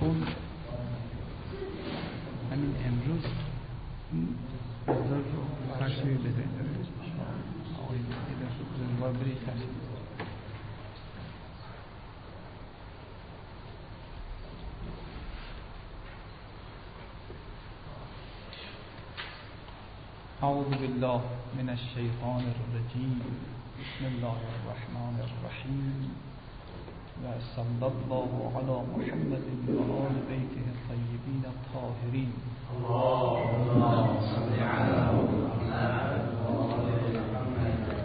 خوند. همین امروز مقدار رو فرشوی بذارید آقای بزرگوار برید تشکیل. اعوذ بالله من الشیطان الرجیم. بسم الله الرحمن الرحیم. و صلی الله علی محمد و آل بیته الطیبین الطاهرین. اللهم صل علی محمد و آل محمد.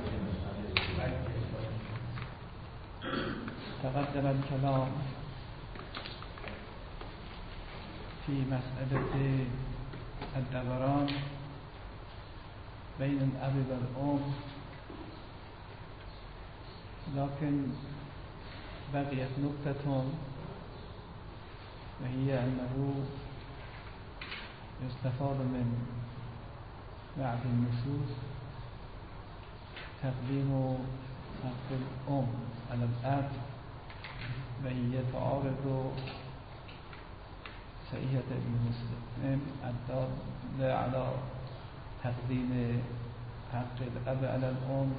تقدم الكلام في مسألة الدوران بين الأب والأم، لكن بقيت نقطة وهي أنه يستفاد من بعض النصوص تقديم حق الأم على الأب، وهي تعارض صحيحة ابن مسلم الدالة على تقديم حق الأب على الأم،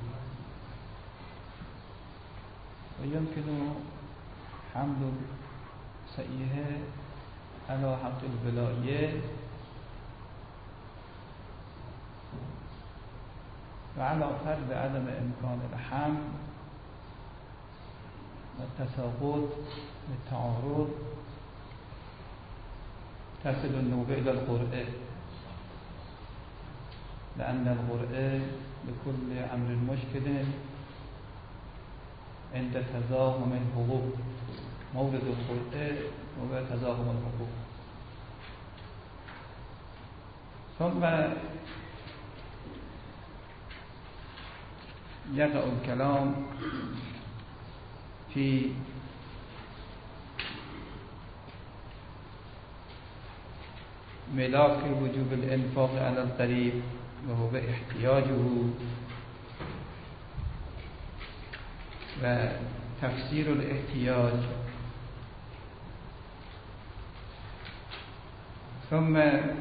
ويمكن حمل صحيحة على حق الولاية وعلى فرض عدم إمكان الحمل والتساقط بالتعارض تصل النوبة إلى القرآن، لأن القرآن لكل أمر مشكل عند تزاحم الحقوق، مورد القرآن هو تزاحم الحقوق. ثم يقع الكلام في ملاك وجوب الإنفاق على القريب وهو احتياجه، وتفسير الاحتياج. ثم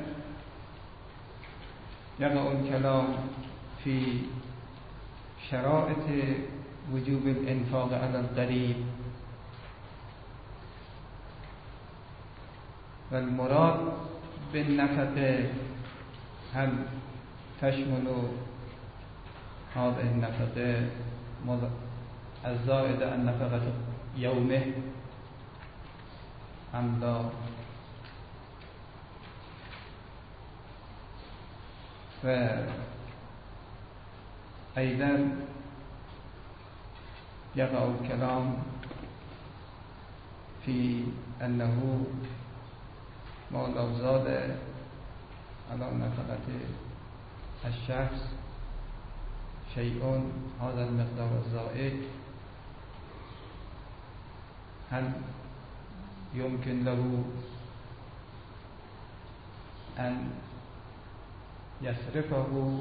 يقع الكلام في شرائط وجوب الإنفاق على القريب، والمراد بالنفقة هل تشمل هذه النفقة الزائدة عن نفقة يومه أم لا؟ وأيضا يقع الكلام في أنه ما لو زاد على نفقة الشخص شيء هذا المقدار الزائد هل يمكن له أن يصرفه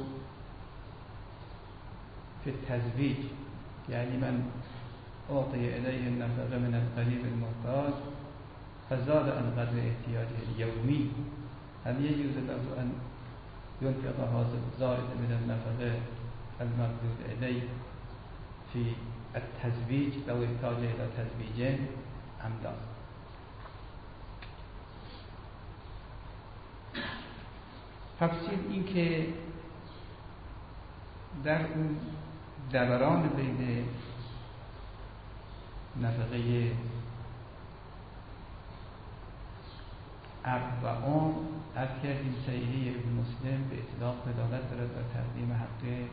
في التزويج؟ يعني من أعطي إليه النفقة من القريب المحتاج فزاد عن قدر احتياجه اليومي، هل يجوز له أن ينفق هذا الزائد من النفقة المقدور إليه في التزويج لو احتاج إلى تزويج أم لا؟ تفسیر این که در اون دوران بین نفقه اب و ام از کردیم صحیحه ابن مسلم به اطلاق دلالت دارد بر تقدیم حق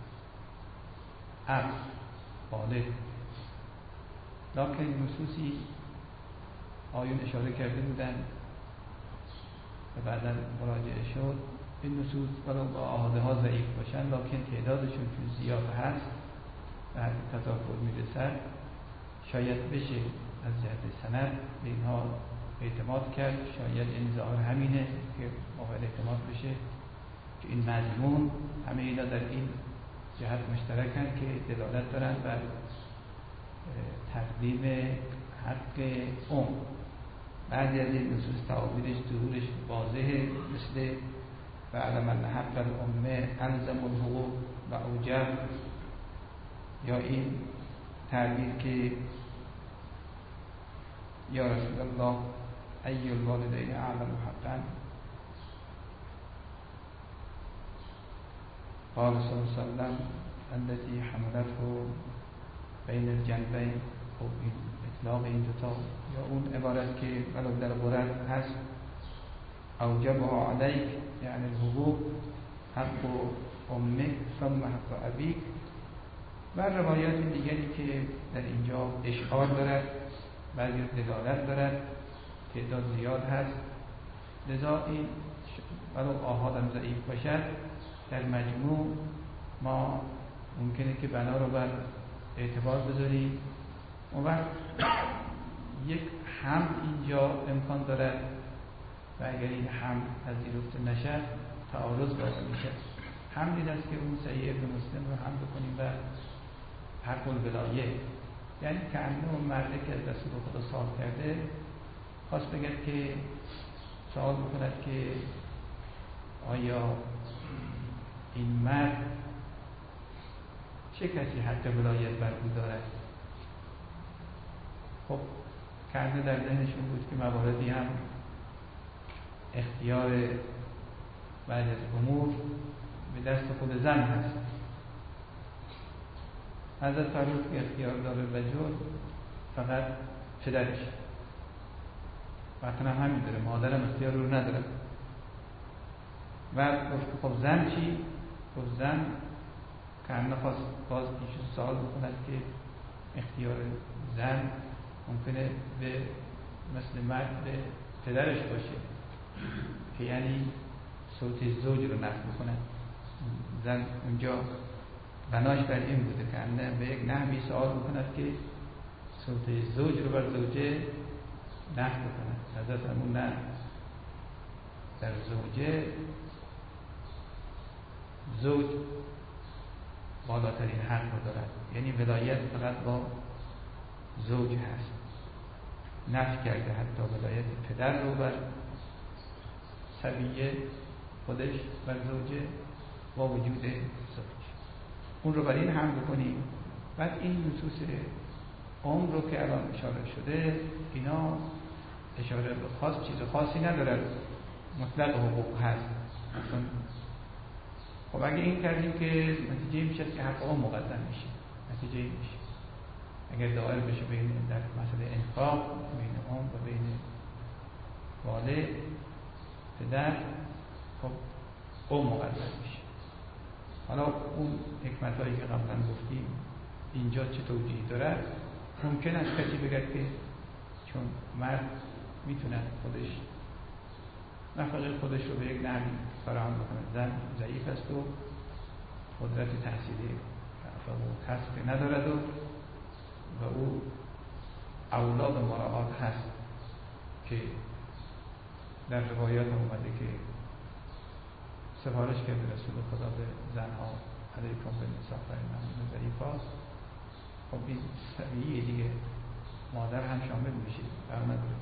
اب بالغ، لکن نصوصی آیون اشاره کرده بودند و بعدا مراجعه شد. این نصوص ولو با آحاده ها ضعیف باشن لکن تعدادشون چون زیاد هست و هر تضافر میرسد شاید بشه از جهت سند به اینها اعتماد کرد. شاید این ظاهر همینه که قابل اعتماد بشه که این مضمون همه اینا در این جهت مشترکن که دلالت دارن بر تقدیم حق بعضی از این نصوص تعابیرش ظهورش واضحه، مثل وعلم ان حق الامه الزم الحقوق و اوجب، یا این تعبیر که یا رسول الله ای الوالدین اعلم حقا، قال صلی الله علیه وسلم التي حملته بین الجنبین. خب این اطلاق این دوتا، یا اون عبارت که ولو در قرآن هست اوجبها علیک یعنی الحقوق حق امک ثم حق ابیک، و روایات دیگری که در اینجا اشعار دارد، بعضی دلالت دارد، تعداد زیاد هست. لذا این ولو آحادم ضعیف باشد، در مجموع ما ممکنه که بنا رو بر اعتبار بذاریم. اون وقت یک حمل اینجا امکان دارد و اگر این حمل پذیرفته نشد تعارض واقع میشه. حمل این است که اون صحیح ابن مسلم رو حمل بکنیم و حق الولایه، یعنی که اون مرده که از رسول خدا سوال کرده خواست بگد که سوال بکند که آیا این مرد چه کسی حق ولایت بر او دارد؟ خب کنه در ذهنشون بود که مواردی هم اختیار بعد از امور به دست خود زن هست. حضرت فرمود که اختیار داره رجل فقط پدرش، وقتی هم همین داره، مادرم اختیار رو نداره. و گفت خب زن چی؟ گفت زن کنه خواست باز ایشون سوال بکند که اختیار زن ممکنه به مثل مرد به پدرش باشه که یعنی صوت زوج رو نفی بکنه. زن اونجا بناش بر این بوده که انه به یک نحوی سوال بکند که صوت زوج رو بر زوجه نفی بکنه. حضرت همون نه، در زوجه زوج بالاترین حق رو دارد، یعنی ولایت فقط با زوج هست. نفی کرده حتی ولایت پدر رو بر صبیه خودش بر زوجه با وجود زوج. اون رو بر این هم بکنیم. بعد این نصوص عمر رو که الان اشاره شده، اینا اشاره به خاص چیز خاصی ندارد، مطلق حقوق هست. خب اگه این کردیم که نتیجه میشه که حق عمر مقدم میشه، نتیجه میشه اگر دائر بشه بین در مسئله انفاق بین عمر و بین والد پدر، خب عمر مقدم میشه. حالا اون حکمت هایی که قبلا گفتیم اینجا چه توجیهی دارد؟ ممکن است کسی بگه که چون مرد میتونه خودش نفقه خودش رو به یک نحوی فراهم بکنه، زن ضعیف است و قدرت تحصیلی و کسب ندارد و او اولا به مراعات هست که در روایات اومده که سفارش کرده رسول خدا به زنها علیکم به نساء فإنهن ضعیفات. خب این طبیعیه دیگه، مادر هم شامل میشه در نداره.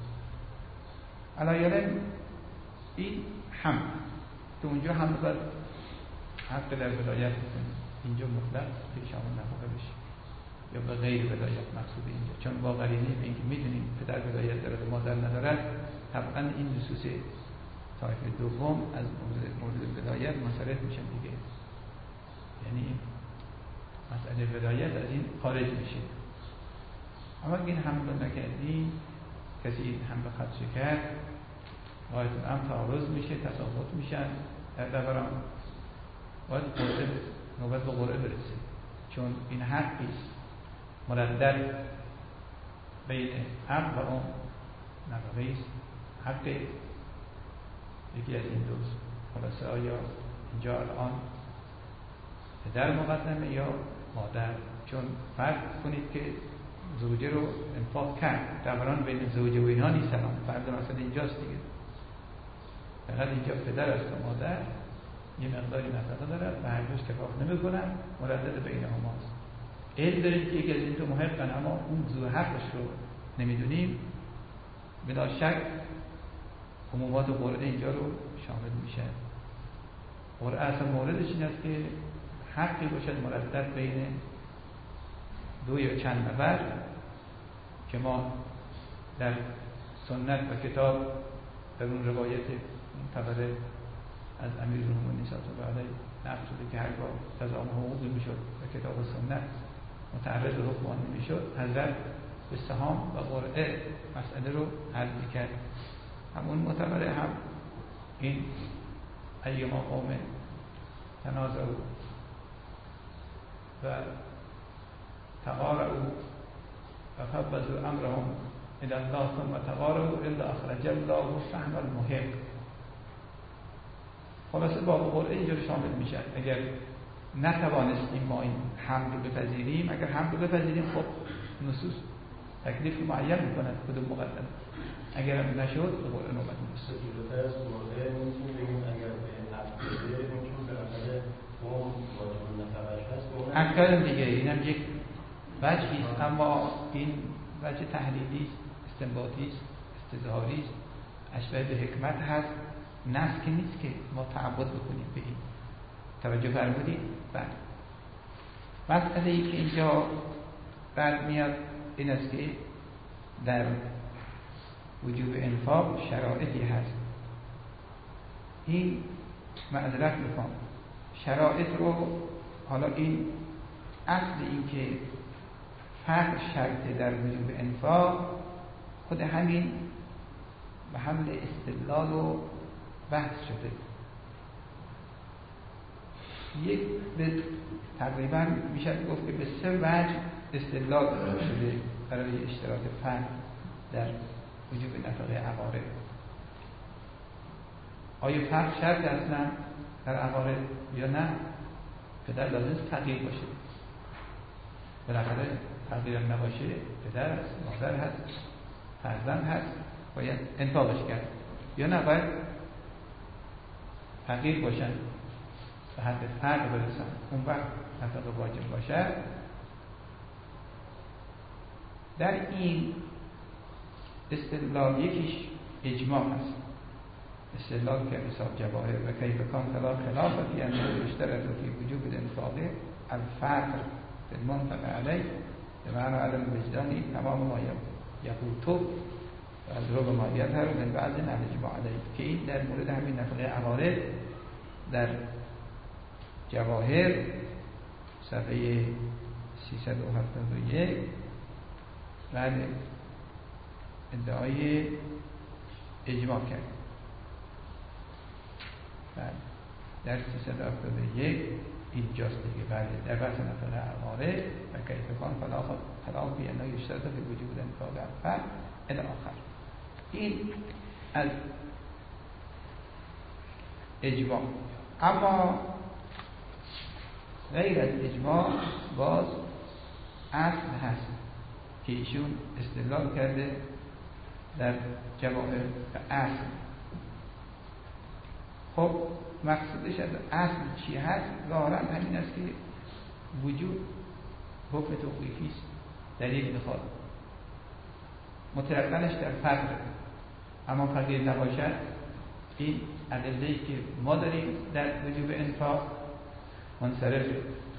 علایالم این هم که اونجا هم باید حق در ولایت بکنیم، اینجا مطلق که شامل نفقه بشه یا به غیر ولایت مقصود اینجا، چون با قرینه به اینکه میدونیم پدر ولایت داره و مادر ندارد، طبعا این نصوص طایفه دوم از مورد ولایت منصرف میشن دیگه، یعنی مسئله ولایت از این خارج میشه. اما اگه این حمل نکردیم، کسی این هم به خدشه کرد، غایت هم تعارض میشه، تساقط میشن در دوران، باید نوبت به قرعه برسه، چون این حقیست مردد بین حق و اون نفقیست. حق یکی از این دوست خلاصه آیا اینجا الان پدر مقدمه یا مادر؟ چون فرض کنید که زوجه رو انفاق کرد، دوران بین زوجه و اینها نیست، الان فرض مثلا اینجاست دیگه، فقط اینجا پدر است و مادر یه مقداری نفقه دارد و هر دوش کفاف نمی کنن، مردد بین هماست. علم داریم که یکی از این دو محقن، اما اون زو حقش رو نمیدونیم، بلا شک عمومات قرعه اینجا رو شامل میشه. قرعه اصلا موردش این است که حقی باشد مردد بین دو یا چند نفر که ما در سنت و کتاب در اون روایت معتبر از امیرالمومنین صلی الله علیه نقل شده که هرگاه تضامن حقوق میشد و کتاب و سنت متعرض به حکم نمیشد، حضرت به سهام و قرعه مسئله رو حل میکرد. همون معتبره، هم این ایما قوم تنازعوا و تقارعوا و فوضوا امرهم الی الله ثم تقارعوا الا اخرج الله السهم المحق. خلاصه باب قرعه اینجا رو شامل میشه. اگر نتوانستیم ما این حمل رو بپذیریم، اگر حمل رو بپذیریم خب نصوص تکلیف معین میکنند کدوم مقدم. اگر هم نشد به قرعه نوبت میرسه. جلوتر از قرعه میتونیم بگیم اگر به عقد بده چون بالاخره اون واجب نفقش هست احکام دیگه اینم یک وجهی است، اما این وجه تحلیلی است، استنباطی است، استظهاری است، اشبه به حکمت هست، نص که نیست که ما تعبد بکنیم به این. توجه فرمودید؟ بله. مسئله ای که اینجا برمیاد این است که در وجوب انفاق شرایطی هست. این معذرت میخوام شرایط رو، حالا این اصل این که فرق شرط در وجوب انفاق خود همین محل استدلال و بحث شده. یک به تقریبا میشه گفت که به 3 وجه استدلال شده برای اشتراک فرق در وجوب نفقه عقارب. آیا فرق شرط اصلا در عقارب یا نه؟ پدر لازم فقیر باشه، بالاخره فقیر هم نباشه پدر هست، مادر هست، فرزند هست، باید انفاقش کرد، یا نه باید فقیر باشن به حد فرق برسن اون وقت نفقه واجب باشه. در این استدلال یکیش اجماع هست، استدلال که حساب جواهر و کیف کان خلاف فی انه اشترط فی وجوب الانفاق الفقر بالمنفق علیه به معنی عدم وجدانی تمام ما یقوتو و از رو به ما یظهر من بعض الاجماع علیه، که این در مورد همین نفقه عقارب در جواهر صفحه 371 بله ادعای اجماع کرد. بله در 371 اینجاست دیگه. بله در بحث نفقه عقارب و کیف کان خلاف فی انه یشترط فی وجوب الانفاق الفقر الی آخر. این از اجماع. اما غیر از اجماع باز اصل هست که ایشون استدلال کرده در جواهر و اصل. خب مقصودش از اصل چی هست؟ ظاهرا همین است که وجود حکم توقیفی است، دلیل میخواد، مترقنش در فقر، اما فقیر نباشد. این ادله‌ای که ما داریم در وجوب انفاق منصرفه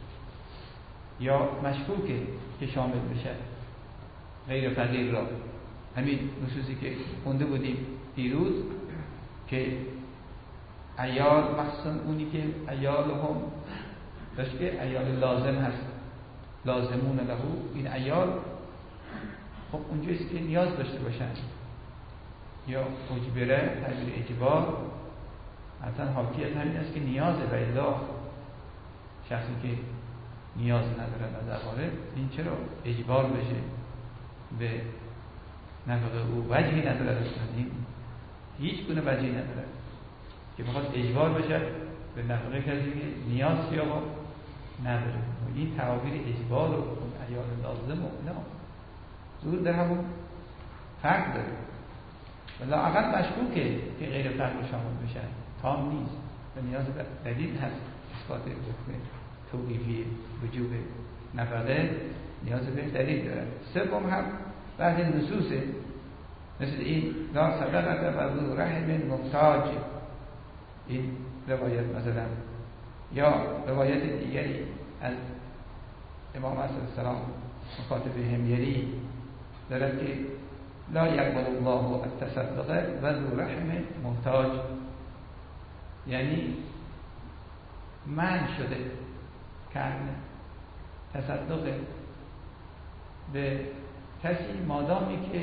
یا مشکوکه که شامل بشه غیر فقیر را. همین نصوصی که خونده بودیم دیروز که عیال، مخصوصا اونی که عیالهم داشت که عیال لازم هست، لازمون لهو، این عیال خب اونجاییست که نیاز داشته باشن یا اجبره، تعبیر اجبار اصلا حاکی از همین است که نیازه و الا شخصی که نیاز ندارد از عقارب این چرا اجبار بشه به نفقه او؟ وجهی ندارد اصلا، این هیچ گونه وجهی ندارد که بخواد اجبار بشه به نفقه کسی که نیاز یا نداره. این تعابیر اجبار و اون عیال لازم و نه ظهور در همون فرق داره و لااقل مشکوکه که غیر فرق شامل بشن، تام نیست و نیاز به دلیل هست اثبات حکم توقیفی وجوب نفقه نیاز به دلیل داره. سوم هم بعد نصوصه مثل این لا صدقه و ذو رحم محتاج، این روایت مثلا. یا روایت دیگری از امام علیه السلام مخاطب حمیری دارد که لا یقبل الله التصدق و ذو رحم محتاج، یعنی منع شده کردن تصدق به کسی مادامی که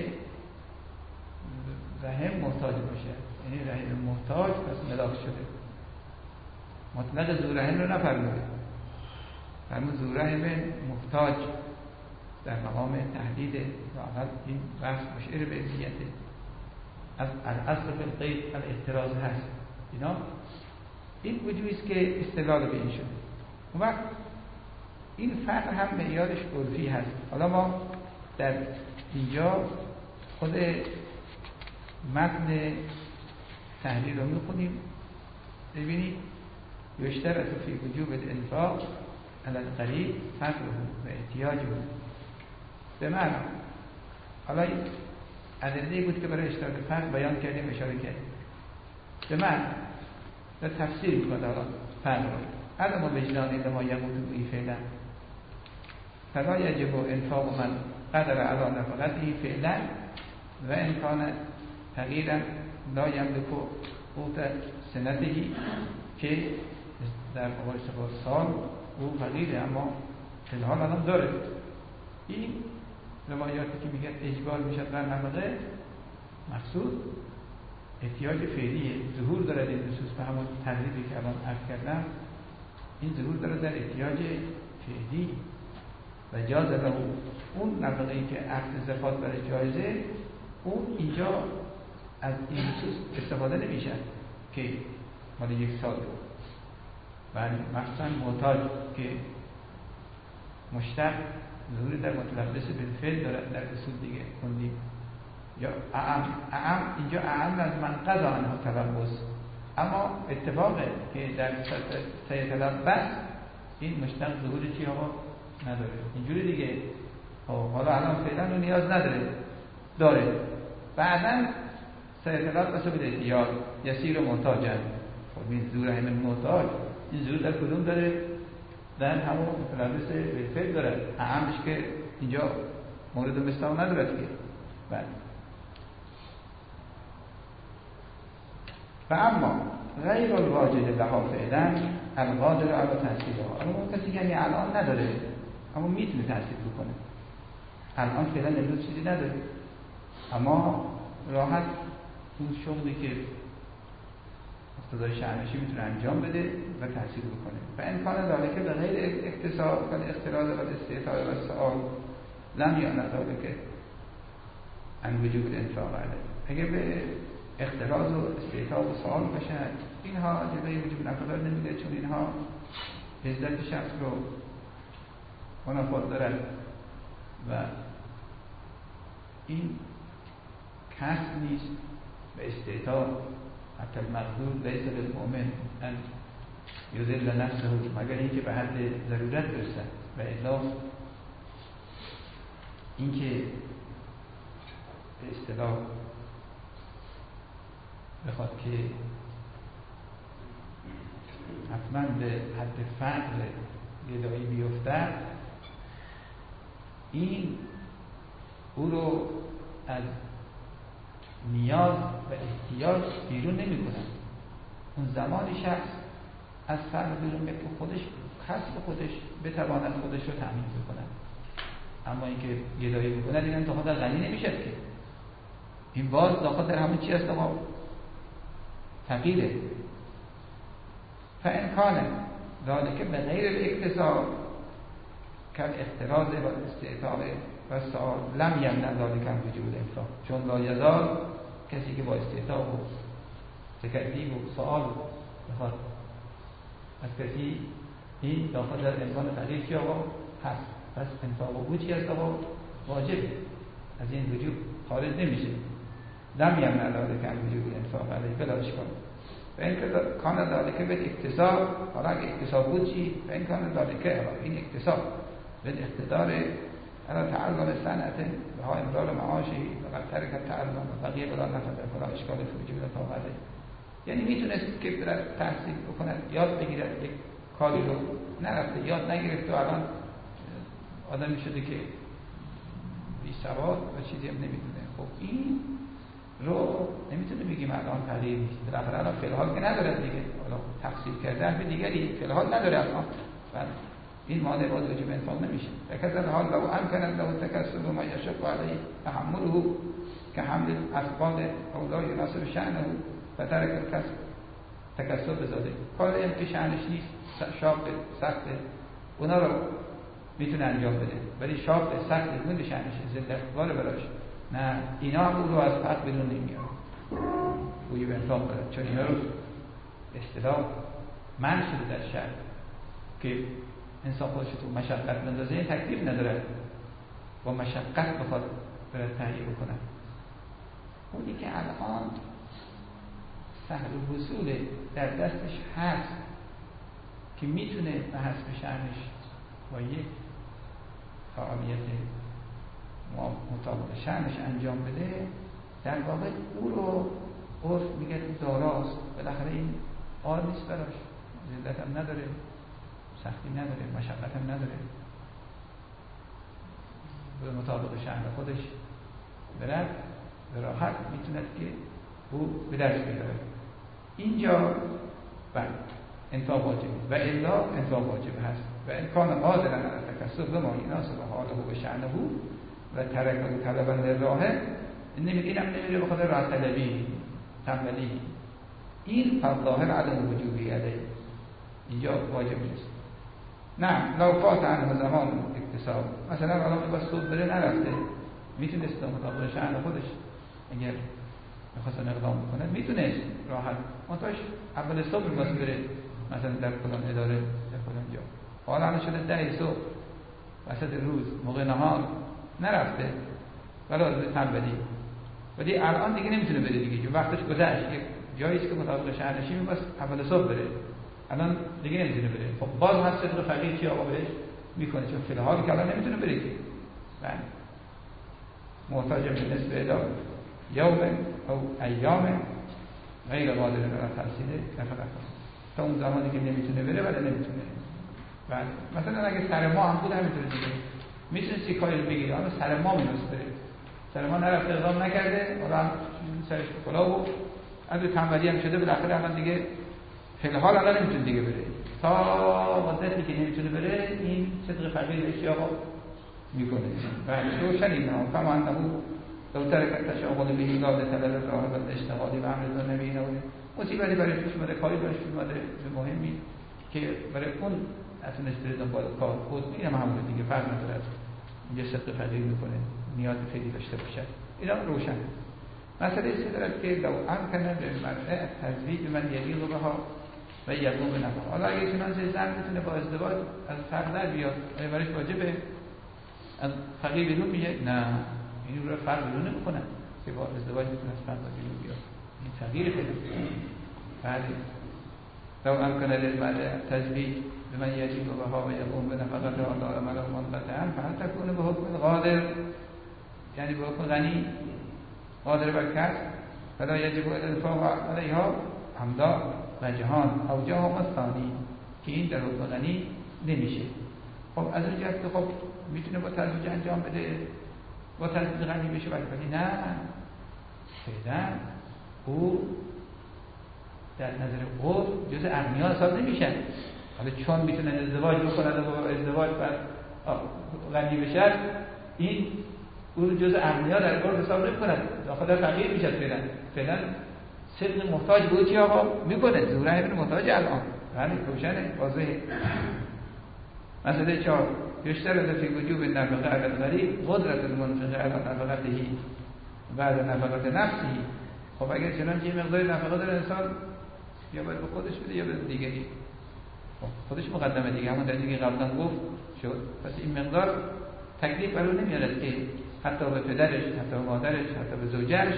رحم محتاج باشه، یعنی رحم محتاج پس ملاک شده. مطلق ذو رحم رو نفرموده، فرمود ذو رحم محتاج در مقام تهدید. واقعا این بحث مشعر به عزیته. از الاصل فی القید الاحتراز هست. اینا این وجوهی است که استدلال به این شده. اون وقت این فرق هم معیارش عرفی هست. حالا ما در اینجا خود متن تحلیل رو میخونیم. ببینید یشترط فی وجوب الانفاق علی القریب فقره و احتیاجه. به معنی حالا این ادله بود که برای اشتراط فرق بیان کردیم، اشاره کردیم. به معنی در تفسیر میکنه حالا فرق رو. علم و وجدان لما یموت بی فعلا فلا یجب انفاق من قدر علی نفقته فعلا و امکان تغییرا لا یملک قوت سنتهی، که در مقایسه با سال او فقیره اما فی الحال الان داره. این روایاتی که میگن اجبار میشه بر نفقه، مقصود احتیاج فعلیه. ظهور داره این نصوص به همون تقریبی که الان عرض کردم. این ظهور داره در احتیاج فعلی و جازه له. اون نفقه‌ای که عقد زکات برای جایزه، اون اینجا از این نصوص استفاده نمیشه که مال یک سال رو. ولی مخصوصا محتاج که مشتق ظهوری در متلبس بالفعل داره در اصول دیگه خوندیم. یا اعم اینجا اعم از من قضا عنه تلبس، اما اتفاقه که در سیتلبس این مشتق ظهوری چی ها نداره. اینجوری دیگه حالا الان فعلا رو نیاز نداره، داره بعداً سیتلبس به احتیاج یسیر محتاجن. خب این ظهور همین محتاج، این ظهور در کدوم داره؟ در همون متلبس بالفعل داره. اعمش که اینجا مورد مثال نداره که. بله. و اما غیر الواجد لها فعلا القادر علی تحصیلها. اما کسی یعنی الان نداره اما میتونه تحصیل بکنه. الان فعلا امروز چیزی نداره اما راحت اون شغلی که اقتضای شأنشی میتونه انجام بده و تحصیل بکنه. و امکان ذالک به غیر اکتساب و اختراض و استعطاء و سؤال لم یعنی ذالک ان وجوب الانفاق علیه. اگه به اختلاط و استعطاء و سؤال بشن، اینها جلوی وجوب نفقه نمیده، چون اینها عزت شخص رو منافات دارن و این کسب نیست. به استعطاء حتی المقدور لیس للمؤمن ان یذل نفسه، مگر اینکه به حد ضرورت برسد. و الا اینکه به اصطلاح بخواد که حتما به حد فقر گدایی بیفتد، این او رو از نیاز و احتیاج بیرون نمی کنه. اون زمانی شخص از فقر بیرون میاد که خودش کسب خودش بتواند خودش رو تأمین بکنه. اما اینکه گدایی بکنه دیگه تا خود غنی نمیشه که. این باز داخل در همون چی هست؟ ما فقیره. فامکانه ذالک به غیر الاکتساب کل اختراض و استعطاء و سؤال لم یمنع ذالک وجود انفاق. چون لا یزال کسی که با استعطاء و تکلیف و سؤال بخواد از کسی، این داخل در امکان فقیر چی آقا هست. پس انفاق او چی هست آقا؟ واجب. از این وجود خارج نمیشه. لم یمنع ذالک وجود انفاق علیه بلا اشکال. و این کان ذالک به اکتساب، حالا اگه اکتساب بود چی؟ و این کان ذالک این اکتساب به اقتدار الا تعلم صنعت و ها امرار معاشی فقط ترک تعلم و بقیه بلا نفذ فلا اشکال فروجی بلا طاقته. یعنی میتونست که برد تحصیل بکند، یاد بگیرد، یک کاری رو نرفته یاد نگرفت و الان آدمی شده که بی سواد و چیزی هم نمیدونه. خب این رو نمیتونه بگیم الان تغییر نیست، بالاخره الان فی الحال که نداره دیگه، حالا تحصیل کرده به دیگری فی الحال نداره الان، این مانع باز وجوب انفاق نمیشه. فکذا حال لو امکن له تکسب ما یشق علیه تحمله که حمل اسباب او لا یناسب شأنه و ترک الکسب تکسب بزاده. کار این که شأنش نیست، شاق سخت، اونا رو میتونه انجام بده، ولی شاق سخت اون شأنش ذلت بار براش نه، اینا او رو از فقر بدون نمیاره وجوب انفاق داره، چون اینا رو اصطلاح منع شده در شرع که انسان خودش تو مشقت بندازه، این تکلیف نداره با مشقت بخواد برای تهیه بکنه. اونی که الان سهل الوصول در دستش هست که میتونه به حسب شأنش با یک فعالیت مطابق شأنش انجام بده، در واقع او رو عرف میگه داراست، بالاخره این آر نیست براش، ذلت هم نداره، سختی نداره، مشقت هم نداره، به مطابق شأن خودش برد به راحت میتوند که او به دست بیاره. اینجا بله انفاق واجب و الا انفاق واجب هست و امکان قادر علی تکسب ما یناسب حاله و شأنه و ترک طلبا للراحه، اینم نمیره به خاطر راحت طلبی تنبلی، این ظاهر عدم وجوبی علیه، اینجا واجب نیست. نه لو فات عنه زمان اکتساب، مثلا الان بس صبح بره نرفته، میتونست مطابق شأن خودش اگر میخواستن اقدام بکنه میتونست راحت منتاش اول صبح میخواست بره مثلا در فلان اداره در فلان جا، حالا شده 10 صبح وسط روز موقع نهار نرفته ولی تنبلی، ولی الان دیگه نمیتونه بره دیگه چون وقتش گذشت، یک جایی است که مطابق شأنش میخواست اول صبح بره الان دیگه نمیتونه بره. خب باز هست صدق فقیر چی آقا بهش میکنه چون فی الحال که الان نمیتونه بره که بله محتاج به نسبه ادا یوم او ایام غیر قادر على تحصیل نفقه تا اون زمانی که نمیتونه بره ولی نمیتونه. بله مثلا اگه سر ما هم بود همینطوره دیگه میتونه سی کاری بگیره، اما سر ما میتونه بره، سر ما نرفته اقدام نکرده، حالا سرش کلاه و از تنبلی هم شده، بالاخره الان دیگه فی الحال الان نمیتونه دیگه بره، تا مدتی که نمیتونه بره این صدق فقیر بهش آقا میکنه. بله روشن این ها کما انه لو ترک تشاغل به ایجاد طلب راه و اشتغالی و امر نبینه مصیبتی برای پیش اومده، کاری برای پیش اومده مهمی که برای اون اصلا استرس دنبال کار خود اینم همون دیگه فرق نداره، یه صدق فقیر میکنه نیاز خیلی داشته باشه، اینا روشن. مسئله ای دارد که لو امکن للمرأة تزویج من یلیق بها و یقوم بنفقه، حالا اگه چنانچه زن میتونه با ازدواج از فرق در بیاد آیا برایش واجبه از فقیر بیرون میگه نه، این رو فرق بیرون نمیکنه که با ازدواج میتونه از فرق بیرون بیاد، این تغییر پیدا بله. لو امکن للمرأة تزویج من یلیق بها و یقوم بنفقه دار مرا منقطعا فهل تكون به حکم قادر، یعنی به حکم غنی قادر بر کسب فلا یجب الانفاق علیها همدا و جهان او جهان ثانی که این در حکم غنی نمیشه. خب از اون جهت که خب میتونه با تزویج انجام بده، با تزویج غنی بشه، ولی نه فعلا او در نظر عرف جز اغنیا حساب نمیشن. حالا چون میتونن ازدواج بکنن و با ازدواج بر غنی بشن این او جز اغنیا در عرف حساب نمیکنن، داخل فقیر میشه. فعلا صدق محتاج به چی آقا میکنه، ظهورا همین محتاج الان یعنی روشنه واضحه. مسئله 4 یشترط فی وجوب النفقه علی الغریب قدرت المنفق علی نفقته بعد نفقه نفسه. خب اگر چنانچه مقدار نفقه داره انسان یا باید به خودش بده یا به دیگری، خب خودش مقدمه دیگه، همون در دیگه قبلا گفت شد، پس این مقدار تکلیف بر اون نمیاد که حتی به پدرش، حتی به مادرش، حتی به زوجهش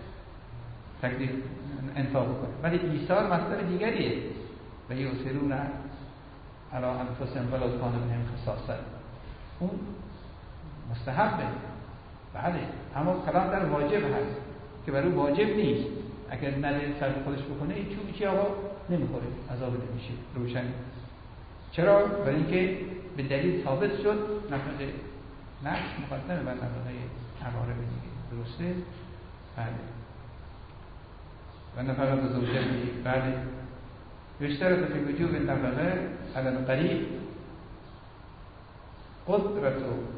تکلیف انفاق بکنه، ولی ایثار مصدر دیگریه و یؤثرون علی انفسهم ولو کان بهم خصاصه، اون مستحبه، بله، اما کلام در واجب هست که برای واجب نیست. اگر نره صرف خودش بکنه این چی آقا نمیخوره، عذاب نمیشه. روشن. چرا؟ برای اینکه به دلیل ثابت شد نفقه نفس مقدمه بر نفقه عقارب دیگه. درسته؟ بله. و نفقه زوجه بله. یشترط فی وجوب النفقه علی القریب قدرت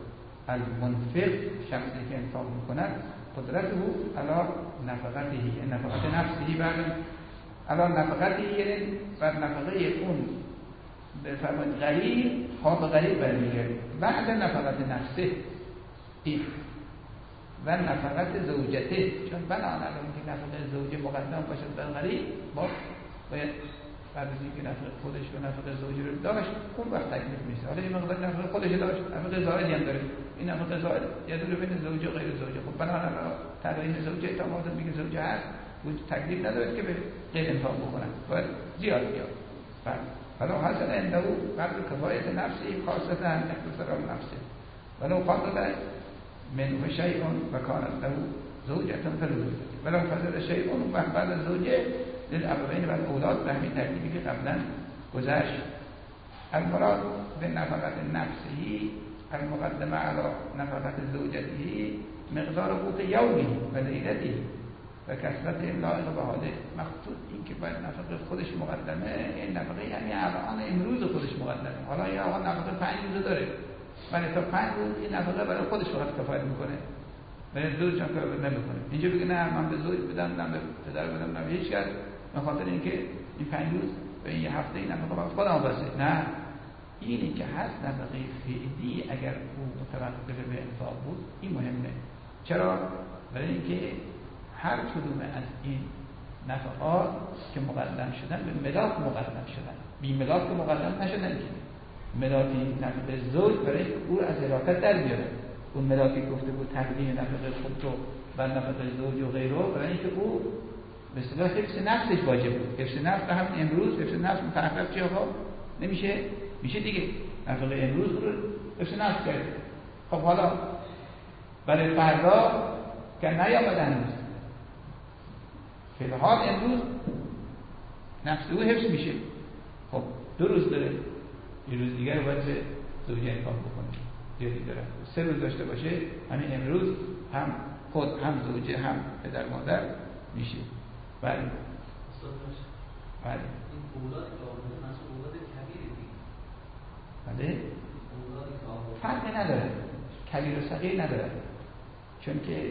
المنفق، شخصی که انفاق میکند قدرت او علی نفقته، نفقت نفسه، بعد علی نفقته یعنی بر نفقه اون به فرمان غریب، خواب غریب برمیگرد بعد نفقت نفسه این و نفقت زوجته، چون بنا علم که نفقه زوجه مقدم باشد بر غریب، باید بعد از اینکه نفقه خودش و نفقه زوجه رو داشت اون وقت تکلیف میشه. حالا این مقدار نفقه خودش داشت، نفقه زائدی هم داره، این نفقه زائد یه دونه بین زوجه و غیر زوجه. خب بنا علم تعیین زوجه تا ما میگه زوجه هست وجود تکلیف نداره که به غیر انفاق بکنن، باید زیاد بیاد. ولو حصل عنده قدر کفایت نفسی خاصتا اقتصار نفسه ولو فضل منه شیء و کانت له زوجة فلزوجة ولو فضل شیء و بعد الزوجه للابوین و الاولاد به همین ترتیبی که قبلا گذشت. المراد به نفقت نفسی المقدمه علی نفقت زوجته مقدار قوت یومی و لیلته و کسرت لایق به حاله. مقصود این که باید نفقه خودش مقدمه، این نفقه یعنی الان امروز خودش مقدمه. حالا این آقا نفقه 5 روز داره، ولی تا 5 روز این نفقه برای خودش فقط کفایت میکنه، برای زوج هم کفایت نمیکنه. اینجا بگه نه من به زوج بدم، نه به پدر بدم، نه به هیچ کس، به خاطر اینکه این 5 روز و این هفته این نفقه برای خودم واسه. نه، اینی که هست نفقه فعلی اگر او متوقف به انفاق بود این مهمه. چرا؟ برای اینکه هر کدوم از این نفقات که مقدم شدن به ملاک مقدم شدن، بی ملاک مقدم نشدن که ملاکی نفقه زوج برای او از حراکت در بیاره. اون ملاکی گفته بود تقدیم نفقه خود رو بر نفقه زوج و غیره، برای اینکه او به اصطلاح حفظ نفسش واجب بود. حفظ نفس به همین امروز حفظ نفس متحقق چی آقا؟ نمیشه؟ میشه دیگه. نفقه امروز رو حفظ نفس کرد. خب حالا برای فردا که نیامده هنوز، فی الحال امروز نفس او حفظ میشه. خب 2 روز داره، یه روز دیگر رو باید به زوجه انفاق بکنه، زیادی داره 3 روز داشته باشه، همین امروز هم خود هم زوجه هم پدر مادر میشه. بله بله. این اولاد که آورده مثل اولاد کبیره دیگه. بله فرقی نداره، کبیر و صغیر نداره، چون که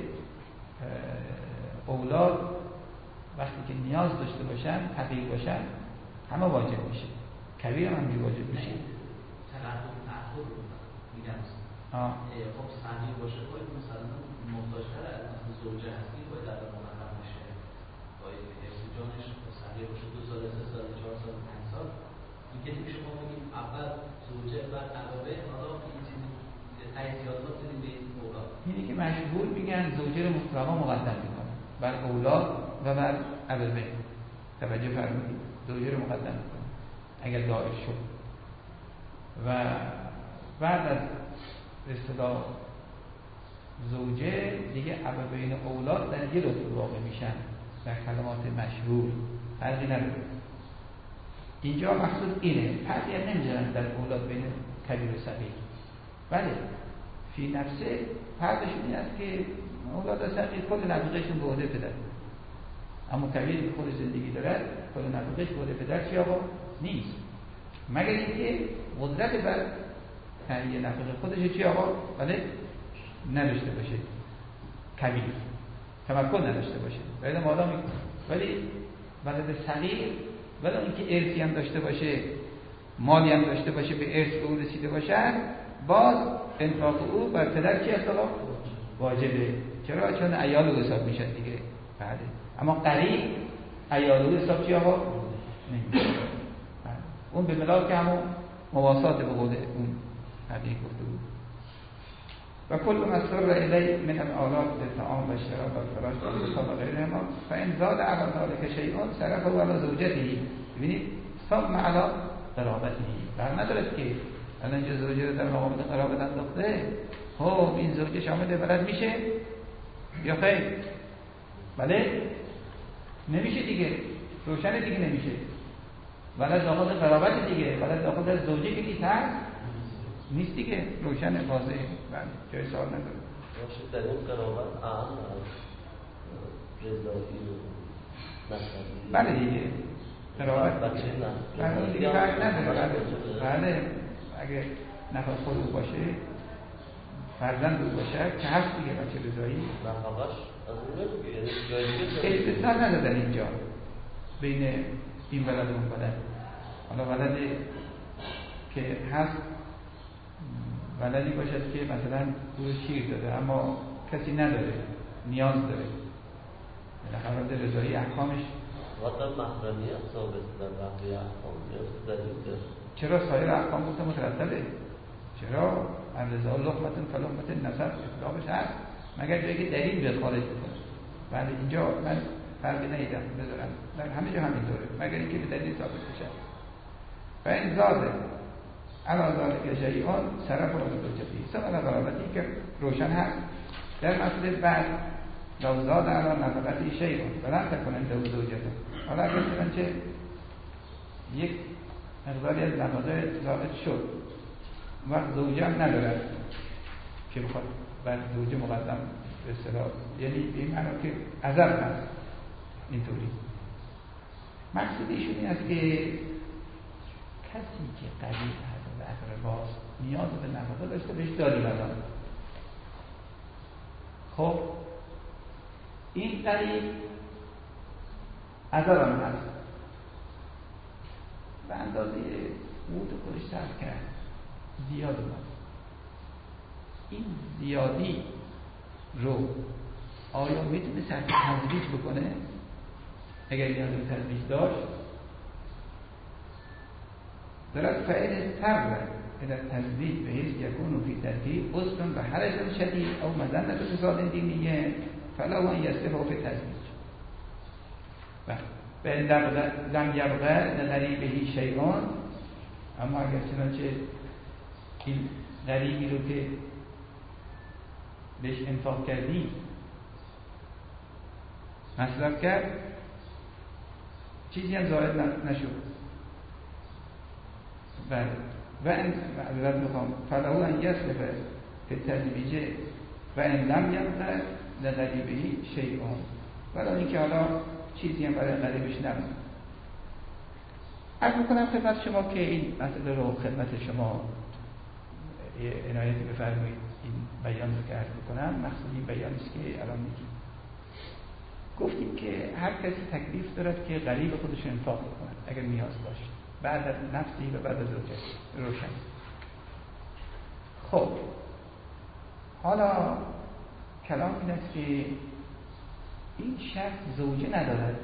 اولاد وقتی که نیاز داشته باشن، فقیر باشن، همه واجب میشه. کبیر هم همین واجب میشه. تقدم تأخر رو میگم. خب صغیر باشه باید مثلا محتاج‌تر از زوجه هستی باید در مقدم بشه. باید حفظ جانش صغیر باشه 2 سال، 3 سال، 4 سال، 5 سال. دیگه میشه ما بگیم اول زوجه بعد علاوه حالا این چیزی تجهیزات بدیم به این اولاد. اینی که مشهور میگن زوجه رو مطلقا مقدم میکنن بر اولاد و بر علاوه. توجه فرمودید، زوجه رو مقدم میکنن اگر داعش شد و بعد از به اصطلاح زوجه دیگه ابوین اولاد در یه رتبه واقع میشن در کلمات مشهور، فرقی نداره. اینجا مقصود اینه، فرقی نمیذارن در اولاد بین کبیر و صغیر. بله فی نفسه فرقشون این است که اولاد صغیر کل نفقهشون به عهده پدر، اما کبیر که خود زندگی داره کل نفقهش به عهده پدر چی آقا؟ نیست، مگر اینکه قدرت بر تهیه نفقه خودش چی آقا؟ بله نداشته باشه، کبیر تمکن نداشته باشه، باید مالا میکنه. ولی ولد صغیر ولی اینکه ارثی هم داشته باشه، مالی هم داشته باشه، به ارث به او رسیده باشن، باز انفاق او بر پدر چی است آقا؟ واجبه. چرا؟ چون عیال او حساب میشن دیگه. بله. اما قریب عیال او حساب چی آقا؟ نمیشه. اون به ملاک همون مواسات به قول اون حدیث گفته بود. و کل مصر الی من الآلات للطعام و الشراب و الفراش و الوساط و غیرهما فإن زاد علی ذلک شیء صرفه علی زوجته. ببینید ثم علی قرابته. بر ندارد که الان اینجا زوجه رو در مقابل قرابت انداخته، خب این زوجه شامل ولد میشه یا خیر؟ بله نمیشه دیگه، روشن دیگه نمیشه. ولد داخل قرابت دیگه، ولد داخل زوجه که نیست نیست دیگه، روشن واضحه. بله جای سوال نداره. باشه در این قرابت اهم رضایی و نسبی. بله دیگه قرابت بچه نه بله دیگه فرق نداره. بله اگه نفس خود او باشه فرزند او باشه که هست دیگه بچه رضایی نفقش از اون نمیگه، یعنی جای دیگه استثناء ندادن اینجا بین این ولد و اون ولد. حالا ولدی که هست ولدی باشد که مثلا او شیر داده اما کسی نداره نیاز داره، بالاخره رضایی احکامش وقتا محرمیت ثابت در بقیه احکام نیست دلیل داره. چرا سایر احکام گفتم مترتبه؟ چرا الرضا لقمة کلقمة نسب اطلاقش هست مگر جایی که دلیل به خارج بکنه. بله اینجا من فرقی ندیدم بذارم در همه جا همینطوره مگر اینکه به دلیل ثابت بشه. و این زاده علا ذالک شیئان صرف را زوجتی سمن قرابتی که روشن هست در مسئله بعد لو زاد علا نفقتی شیئان ولن تکنن دو زوجته. حالا اگر چنانچه یک مقداری از نفقه زائد شد وقت زوجه هم ندارد که بخواد بر زوجه مقدم به اصطلاح، یعنی این معنی که عذر هست اینطوری. مقصود ایشون این است که کسی که قریب هست و اقربا نیاز به نفقه داشته بهش داریم الان. خب این قریب عذر هم هست به اندازه عود خودش صرف کرد زیاد اومد. این زیادی رو آیا میتونه صرف تزویج بکنه؟ اگر نیاز به تزویج داشت درست فعل استر الى التزویج بحيث يكون في ترتیب اصل و حرج شدید او مذنة فساد دینیه فلا ان يصرفه في التزویج. و لم يبقى لغریبه شیئان. اما اگر چنانچه این غریبی رو که بهش انفاق کردی مصرف کرد چیزی هم زائد نشد. بله و این معذرت میخوام فلهو ان یصرف فی التزویج و ان لم یبقى لغریبه شیئان، ولی اینکه حالا چیزی هم برای غریبش نموند. عرض میکنم خدمت شما که این مسئله رو خدمت شما عنایت بفرمایید. این بیان رو که عرض میکنم مقصود این بیان است که الان میگیم. گفتیم که هر کسی تکلیف دارد که غریب خودش انفاق بکنه اگر نیاز باشه بعد از نفسی و بعد از زوجه روشن. خب حالا کلام این است که این شخص زوجه ندارد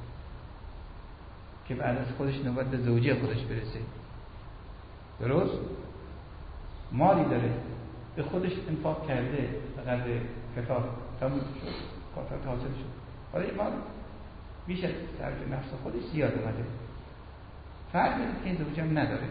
که بعد از خودش نوبت به زوجه خودش برسه. درست؟ مالی داره به خودش انفاق کرده فقط کفاف تموم شد، کافت حاصل شد. حالا این مال بیش از صرف نفس خودش زیاد اومده، فرق می‌کنه که این زوجه هم نداره.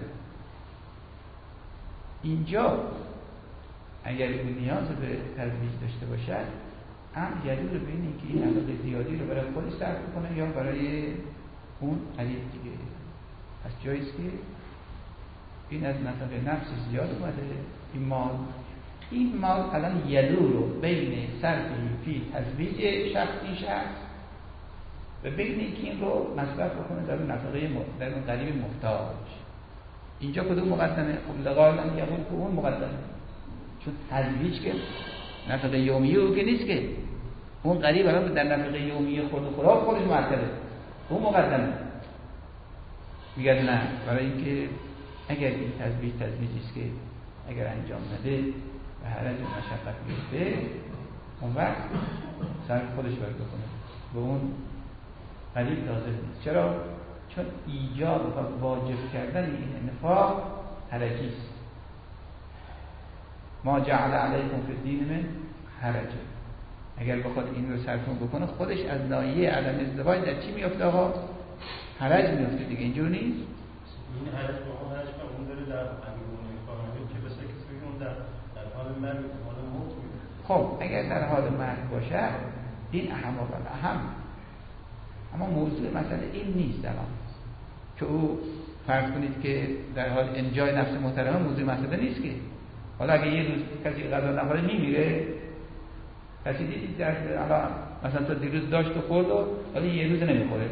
اینجا اگر این نیاز به تزویج داشته باشد هم یدور بین اینکه این علاقه زیادی رو برای خودش صرف کنه یا برای اون قریب دیگه. پس جاییست که این از نفقه نفس زیاد اومده این مال الان یدور بین صرفی فی تزویج شخصی شخص و بین اینکه این رو مصرف بکنه در اون نفقه در اون قریب محتاج. اینجا کدوم مقدمه؟ خب لقالا یقول که اون مقدمه، چون تزویج که نفقه یومیه او که نیست که اون قریب الان در نفقه یومیه خود خوراک خودش معطله، اون مقدمه. میگه نه، برای اینکه اگر این تزویجی است که اگر انجام نده و حرج و مشقت بیفته اون وقت صرف خودش باید بکنه به اون قریب لازم نیست. چرا؟ چون ایجاب و واجب کردن این انفاق حرجی است. ما جعل علیکم فی الدین من حرج. اگر بخواد این رو صرفون بکنه خودش از ناحیه عدم ازدواج در چی میفته؟ آقا حرج میفته دیگه. اینجور نیست؟ این حرج با اون حرج که اون داره در قانون قانونی که بسیار کسی که اون در حال مرگ حالا خب اگر در حال مرگ باشه این اهم و اهم، اما موضوع مسئله این نیست الان که او فرض کنید که در حال انجای نفس محترمه موضوع مسئله نیست که حالا اگه یه روز کسی غذا نخوره میمیره. کسی دیدید در الان مثلا تا دیروز داشت و خورد و حالا یه روز نمیخوره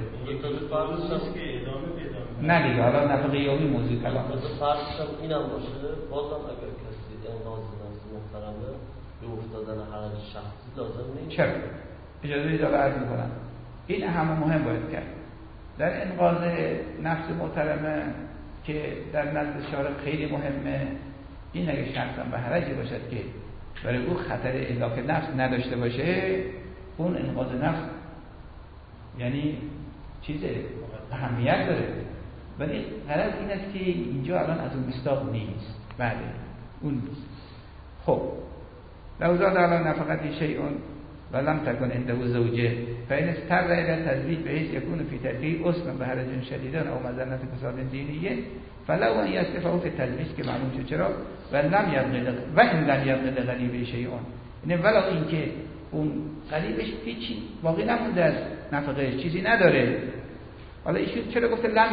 نه دیگه، حالا نفقه یومی موضوع کلام فرضش اینم باشه بازم اگر کسی انقاذ نفس محترمه به افتادن حرج شخصی لازم نیست. چرا؟ اجازه داره عرض میکنم این اهم و مهم باید کرد در انقاذ نفس محترمه که در نزد شارع خیلی مهمه. این اگه شخصا به حرجی باشد که برای او خطر اهلاک نفس نداشته باشه اون انقاذ نفس یعنی چیز اهمیت داره، ولی غرض این است که اینجا الان از اون مصداق نیست. بله اون نیست. خب لو زاد علی نفقتی شیء ولم تكن عنده زوجه فإن استر إلى تزويج بحيث يكون في تأخير أسما بحرج شديد أو مظنة فساد ديني فلو أن يستفعوا في التزويج که معلوم شد چرا و این لم يبقى لغریبه شیء، یعنی ولو اینکه اون غریبش هیچی باقی نمونده از نفقه چیزی نداره. حالا ایشون چرا گفته لم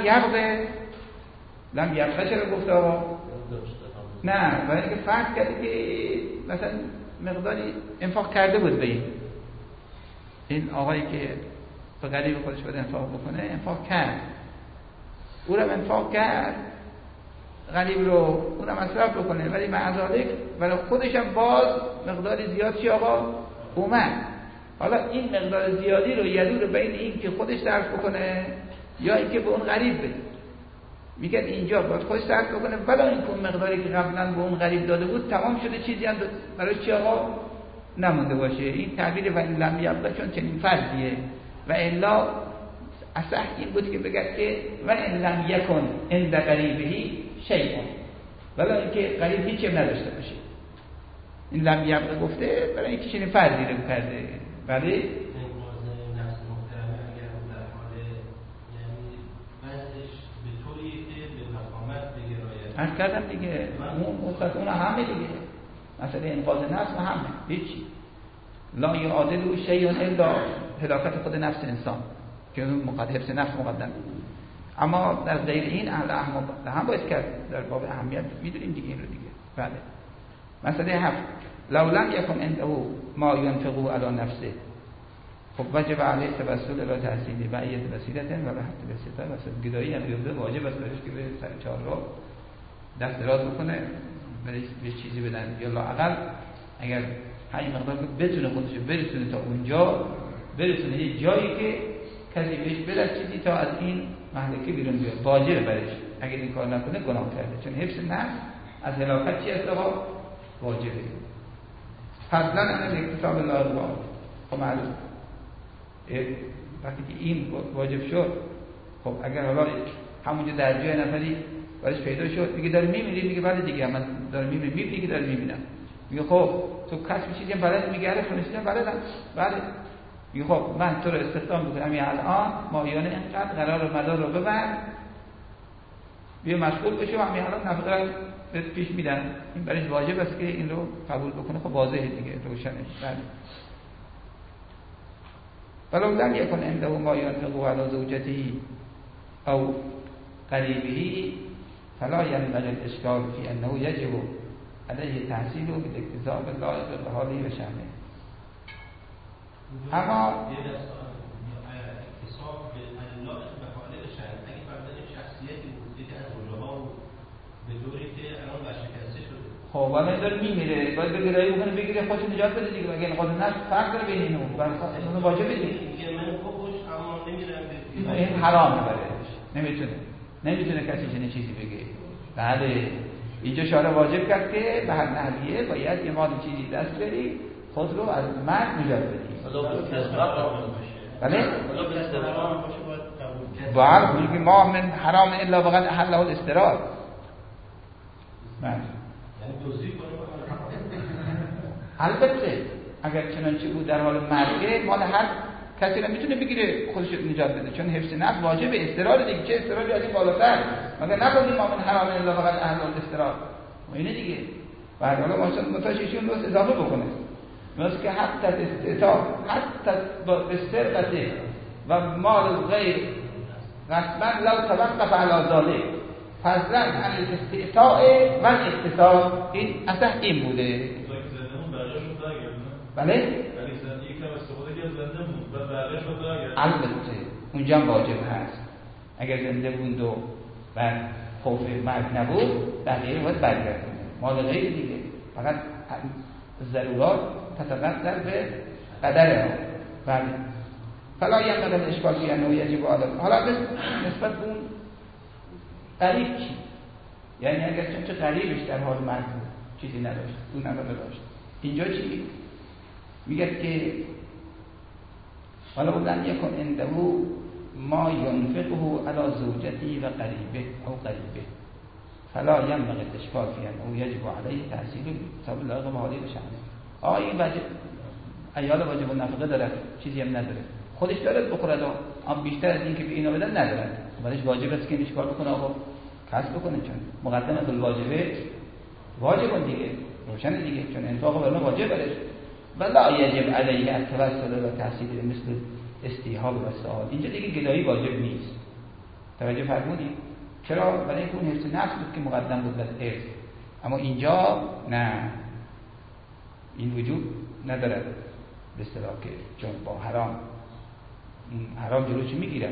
یبقى چرا گفته نه؟ برای اینکه فرض کرده که مثلا مقداری انفاق کرده بود به این آقایی که به غریب خودش باید انفاق بکنه انفاق کرد، او رو انفاق کرد غریب رو اونم مصرف بکنه، ولی معذالک برای خودش هم باز مقدار زیاد چی آقا اومد. حالا این مقدار زیادی رو یدور بین این که خودش صرف بکنه یا این که به اون غریب بده. میگن اینجا باید خودش صرف بکنه ولی این که مقداری که قبلا به اون غریب داده بود تمام شده، چیزی هم برای چی آقا نمونده باشه. این تعبیر و این لم یبقى چون چنین فرضیه و الا اصح این بود که بگه که و ان لم یکن عند غریبه شیء، ولی اینکه غریب هیچی نداشته باشه. این لم یبقى گفته برای اینکه چنین فرضی رو کرده. ولی نفس محترمه اگر در حال یعنی وضعش به طوری که به مقامت بگرایه عرض کردم دیگه اون همه دیگه مسئله انقاذ نفس همه هیچی لا یعادل شیء الا هلاکت خود نفس انسان که اون حفظ نفس مقدم. اما در غیر این اهل هم باید کرد در باب اهمیت میدونیم دیگه این رو دیگه. بله مسئله 7 لو لم یکن عنده ما ينفقه علی نفسه خب وجب علیه توسل الی تحصیل بعیت وسیلة و راحت الاستطاعه و گدایی هم بیفته واجب است برایش که به سر چهار راه دست دراز بکنه به چیزی بدن یا لااقل اگر همین مقدار بتونه خودشو برسونه تا اونجا، برسونه یه جایی که کسی بهش برسیدی تا از این مهلکه بیرون بیاد، واجبه برش. اگر این کار نکنه گناه کرده، چون حفظ نفس از هلاکت چی است آقا؟ واجبه. فضلا ان اکتساب الله الواجب. خب معلوم وقتی که این واجب شد، خب اگر حالا همونجا در جای نفری برش پیدا شد میگه داره میمیری، میگه بله دیگه من داره میمیری که داره میبینم، میگه خب تو کسب چیزی هم بلد میگره فلسطین بلدم، بله میگه خب من تو رو استخدام میکنم همین الان ماهیانه اینقدر قرار مدار رو ببند بیا مشغول بشه و همین الان نفقه رو پیش میدن. این برایش واجب است که این رو قبول بکنه. خب واضحه دیگه، روشنه. بله ولو لم يكن عنده ما ينفقه على زوجته او قريبه فلا ينبغي الاشكال في انه يجب عليه تحصيله بالاكتساب اللائق بحاله و شأنه. اما اکتساب اللائق بحاله و شأنه اگه فرضاً شخصیتی بود که از رجاها به دوری که الان ورشکسته شده، خب الان داره میمیره، باید بگیره بکنه بگیره خودش نجات بده دیگه. مگه انقاذ نفس فرق داره بین اینو اون واجبه دیگه. من خوش اما نمیرم این حرامه برایش، نمیتونه کسی چنین چیزی بگه. بله اینجا شارع واجب کرد که به هر نحویه باید یه مال چیزی دست بری خود رو از مرگ نجات بدی. بله باید میگه ما من حرام الا وقد احله الاسترار. بله یعنی توصیف کنه البته اگر چنانچه بود در حال مرگ مال هر کسی رو میتونه بگیره خودش رو نجات بده، چون حفظ نفس واجب استرار دیگه. چه استراری از این بالاتر؟ مگر نگفتیم ما من حرام الا فقط اهل الاسترار و اینه دیگه. بعد حالا ماشاءالله متاشیشون رو اضافه بکنه مثل که حتی استعطاف حتی با سرقته و مال غیر رسما لو توقف علی ذلك فضلا عن الاستعطاء و الاقتصاد، این اصلا این بوده. بله؟ البته اونجا واجب هست اگر زنده بود و خوف مرگ نبود بقیه باید برگردونه، مال غیر دیگه، فقط ضرورات تتقدر به قدر بله. فلا ينبغي الاشکال فی انه یجب عدم. حالا نسبت به اون قریب چی؟ یعنی اگر چون قریبش در حال مرگ بود چیزی نداشت، اون نداشت، اینجا چی؟ میگه که حالا بودن یکن عنده ما ينفقه على زوجته و قریبه او قریبه فلا ينبغي الاشکال فی انه یجب علیه تحصیل حساب لایق به حالی بشن. این واجب ایال واجب النفقه داره، چیزی هم نداره، خودش داره بخوره، اما بیشتر از این که به اینا بدن نداره، ولیش واجب است که این کار بکنه، آقا کسب بکنه، چون مقدمه الواجبه واجب دیگه، روشن دیگه، چون انفاق برای واجب برش. ولا یجب علیه التوسل و تحصیل مثل استیحاب و سؤال. اینجا دیگه گدایی واجب نیست. توجه فرمودید؟ چرا؟ برای اینکه اون حفظ نفس بود که مقدم بود بر ارث، اما اینجا نه، این وجود نداره به اصطلاح که چون با حرام جلوش میگیره.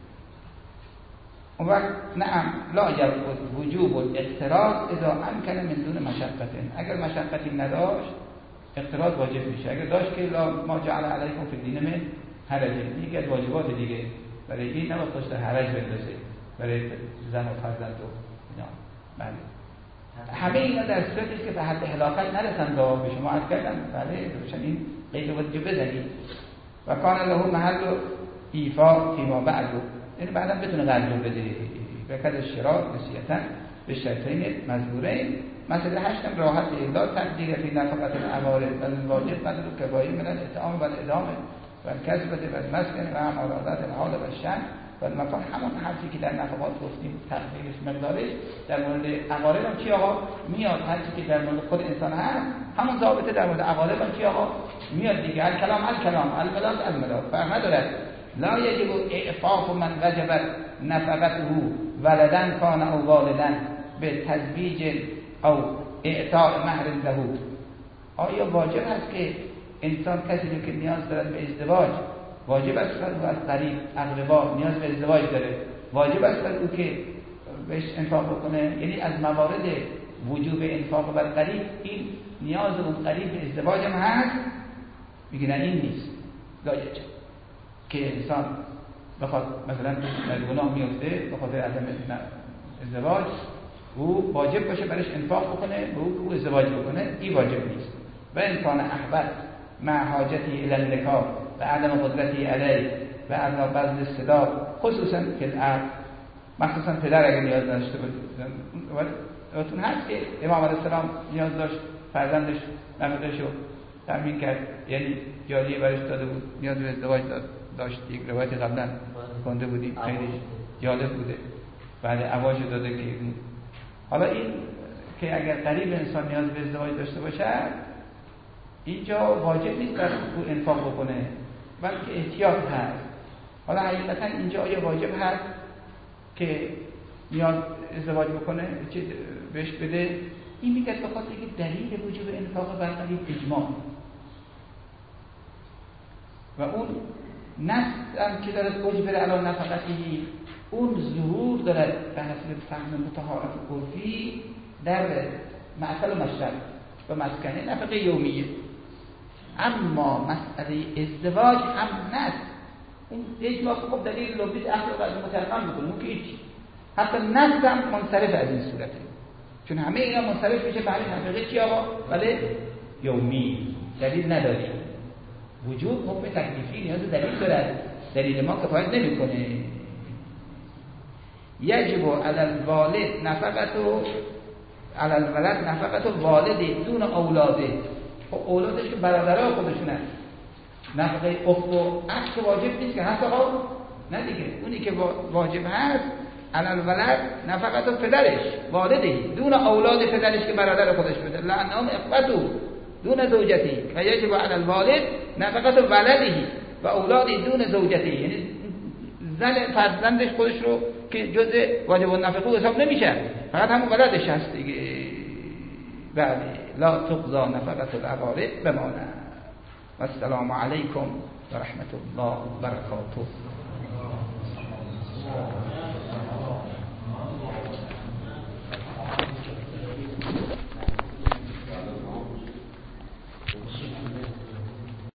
اون وقت نعم لا یجب وجوب الاقتراض اذا امکن من دون مشقت. اگر مشقتی نداشت اقتراض واجب میشه. اگر داشت که لا ما جعل علیکم فی الدین من حرج، دیگه از واجبات دیگه برای این نباید داشته حرج بندازه برای زن و فرزند و اینا. بله همه اینا در صورتی است که به حد هلاکت نرسند. به شما عرض کردم بله روشن این قید وجه بزنید. و کان له محل ایفا فیما بعد، یعنی بعدا بتونه قرض بده. بکد شراء نسیتا به شرطین مذکورین. مسئله 8 راحت ایداد تقدیر فی نفقت العوارض و الواجب بدل کفایه من الاطعام و الادامه و الکسبت و المسکن و عمارات الحال و الشن و المکان. همون حرفی که در نفقات گفتیم تقدیرش مقدارش در مورد عوارض هم چی آقا میاد، حرفی که در مورد خود انسان هست همون ضابطه در مورد عوارض هم چی آقا میاد دیگه. الکلام المداد المداد فرق نداره. لا یجب اعفاف من وجب نفقته ولدن کان او والدن به تزویج او اعطاء مهر له. آیا واجب هست که انسان کسی که نیاز دارد به ازدواج، واجب است که از قریب اقربا نیاز به ازدواج داره، واجب است او که بهش انفاق بکنه؟ یعنی از موارد وجوب انفاق بر قریب این نیاز اون قریب به ازدواج هم هست. میگه نه این نیست، لا یجب که انسان بخواد مثلا در گناه میفته به خاطر عدم ازدواج او واجب باشه برش انفاق بکنه به او ازدواج بکنه، این واجب نیست. و امکان احبت مع حاجتی الی النکاح و عدم قدرتی علیه و عدم بذل الصداق خصوصا که الاب، مخصوصا پدر اگر نیاز داشته باشه. هست که امام علیه السلام نیاز داشت فرزندش نفقه‌شو تامین کرد، یعنی جاریه برش داده بود، نیاز به ازدواج داشت. یک روایت قبلا خونده بودیم خیلی جالب بوده. بعد عواشو داده که حالا این که اگر قریب انسان نیاز به ازدواج داشته باشه اینجا واجب نیست بر او انفاق بکنه بلکه احتیاط هست. حالا حقیقتا اینجا آیا واجب هست که نیاز ازدواج بکنه چه بهش بده؟ این میگه به خاطر که دلیل وجوب انفاق بر قریب اجماع و اون نفس که دارد اجبر علی نفقتی اون ظهور دارد به حسب فهم متعارف عرفی در معقل و مشرب و مسکنه نفقه یومیه. اما مسئله ازدواج هم نست اون اجماع خب دلیل لبیت اخر و متعقل بکنه اون که هیچی، حتی نست هم منصرف از این صورته، چون همه اینا منصرف میشه برای نفقه چی آقا؟ ولی یومی دلیل نداری. وجود حکم تکلیفی نیاز دلیل دارد، دلیل ما کفایت نمیکنه. یجب علی الوالد نفقتو علی الولد نفقتو والد دون اولاده. خب اولادش که برادرها خودشونه، نفقه اخت و اخ واجب نیست که هست آقا؟ نه دیگه، اونی که واجب هست علی الولد نفقتو پدرش والده دون اولاد پدرش که برادر خودش بده. لعنهم اخوتو دون زوجته و یجب علی الوالد نفقه ولده و اولادی دون زوجته، یعنی زن فرزندش خودش رو که جزء واجب النفقه حساب نمیشه، فقط همون ولدش هست دیگه. بله، لا تقضى نفقه الاقارب بمانع. و السلام علیکم و رحمت الله و برکاته.